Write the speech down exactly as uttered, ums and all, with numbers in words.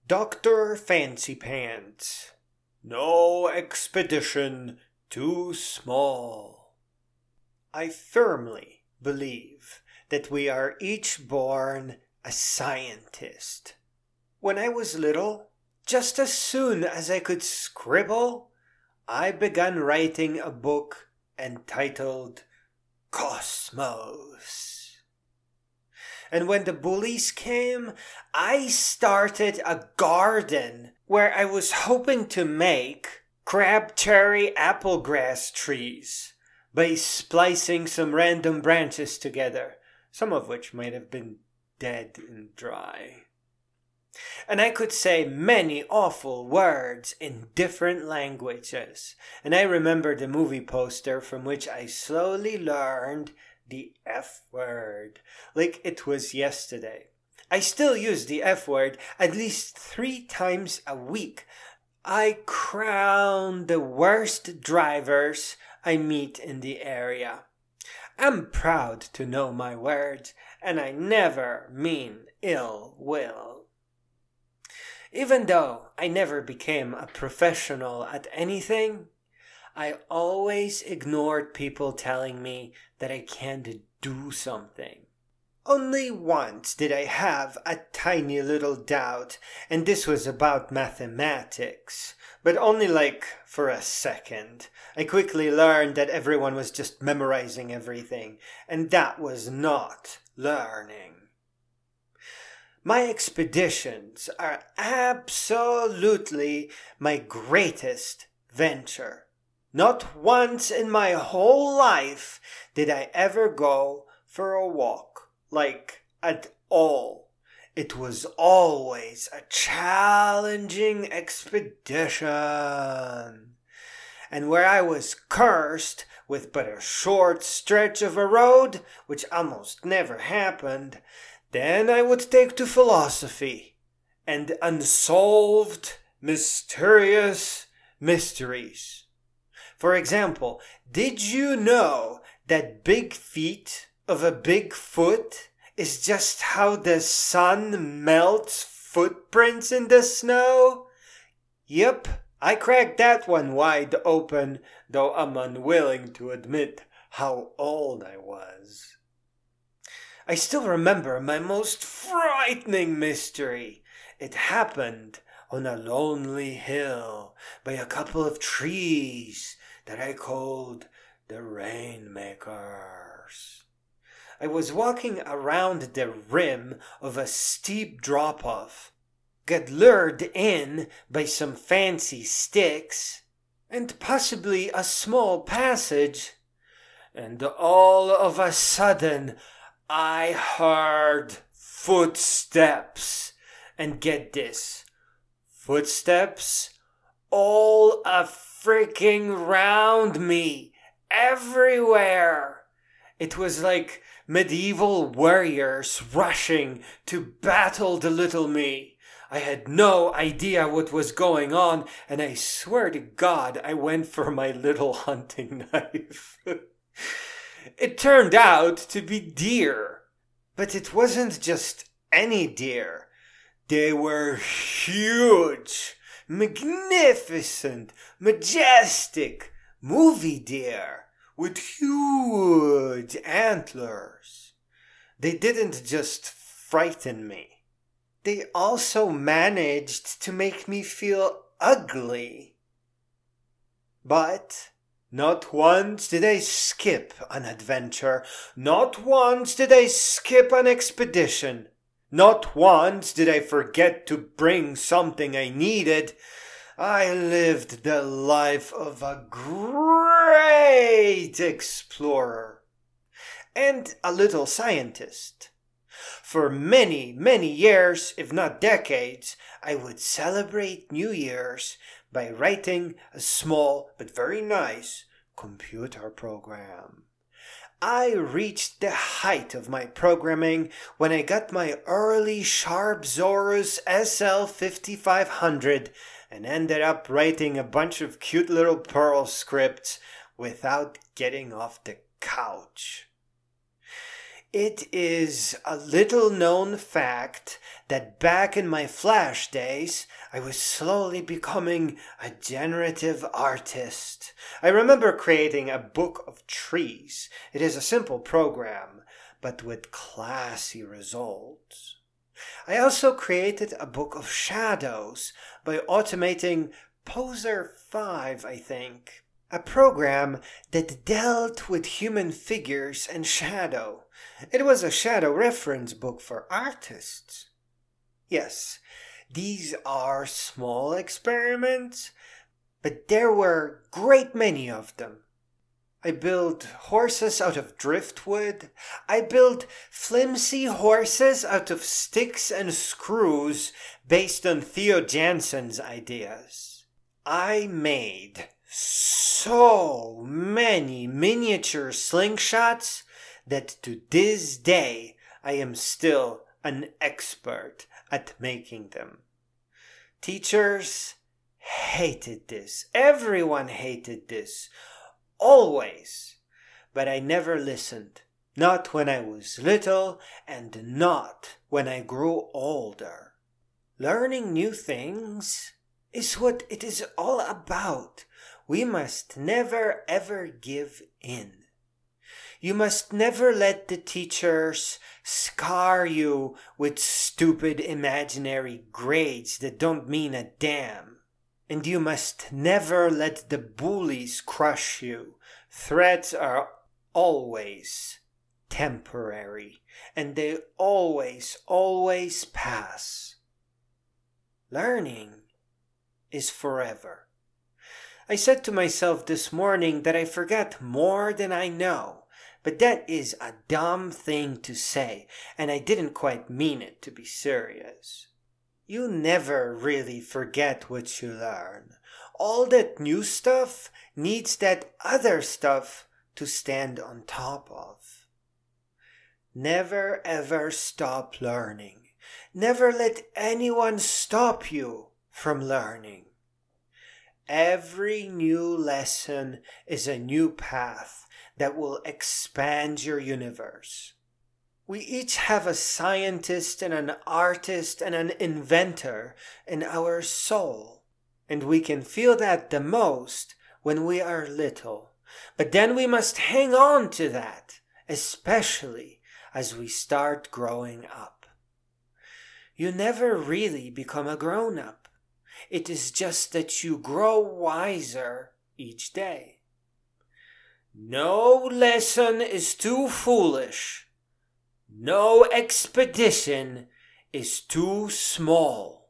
Doctor Fancy Pants. No expedition too small. I firmly believe that we are each born a scientist. When I was little, just as soon as I could scribble, I began writing a book entitled Cosmos. And when the bullies came, I started a garden where I was hoping to make crabcherry applegrass trees by splicing some random branches together, some of which might have been dead and dry. And I could say many awful words in different languages. And I remember the movie poster from which I slowly learned the F word, like it was yesterday. I still use the F word at least three times a week. I crown the worst drivers I meet in the area. I'm proud to know my words, and I never mean ill will. Even though I never became a professional at anything, I always ignored people telling me that I can't do something. Only once did I have a tiny little doubt, and this was about mathematics. But only like for a second. I quickly learned that everyone was just memorizing everything, and that was not learning. My expeditions are absolutely my greatest venture. Not once in my whole life did I ever go for a walk, like at all. It was always a challenging expedition. And where I was cursed with but a short stretch of a road, which almost never happened, then I would take to philosophy and unsolved, mysterious mysteries. For example, did you know that big feet of a big foot is just how the sun melts footprints in the snow? Yep, I cracked that one wide open, though I'm unwilling to admit how old I was. I still remember my most frightening mystery. It happened on a lonely hill by a couple of trees that I called the Rainmakers. I was walking around the rim of a steep drop-off, got lured in by some fancy sticks, and possibly a small passage, and all of a sudden I heard footsteps, and get this, footsteps all a freaking round me, everywhere. It was like medieval warriors rushing to battle the little me. I had no idea what was going on, and I swear to God I went for my little hunting knife. It turned out to be deer, but it wasn't just any deer. They were huge, magnificent, majestic movie deer with huge antlers. They didn't just frighten me. They also managed to make me feel ugly. But not once did I skip an adventure. Not once did I skip an expedition. Not once did I forget to bring something I needed. I lived the life of a great explorer and a little scientist. For many, many years, if not decades, I would celebrate New Year's by writing a small but very nice computer program. I reached the height of my programming when I got my early Sharp Zorus S L fifty-five hundred and ended up writing a bunch of cute little Perl scripts without getting off the couch. It is a little known fact that back in my Flash days, I was slowly becoming a generative artist. I remember creating a book of trees. It is a simple program, but with classy results. I also created a book of shadows by automating Poser five, I think. A program that dealt with human figures and shadow. It was a shadow reference book for artists. Yes, these are small experiments, but there were a great many of them. I built horses out of driftwood. I built flimsy horses out of sticks and screws based on Theo Jansen's ideas. I made so many miniature slingshots that to this day I am still an expert at making them. Teachers hated this. Everyone hated this. Always. But I never listened. Not when I was little and not when I grew older. Learning new things is what it is all about. We must never ever give in. You must never let the teachers scar you with stupid imaginary grades that don't mean a damn. And you must never let the bullies crush you. Threats are always temporary, and they always, always pass. Learning is forever. I said to myself this morning that I forget more than I know, but that is a dumb thing to say, and I didn't quite mean it to be serious. You never really forget what you learn. All that new stuff needs that other stuff to stand on top of. Never ever stop learning. Never let anyone stop you from learning. Every new lesson is a new path that will expand your universe. We each have a scientist and an artist and an inventor in our soul. And we can feel that the most when we are little. But then we must hang on to that, especially as we start growing up. You never really become a grown-up. It is just that you grow wiser each day. No lesson is too foolish. No expedition is too small.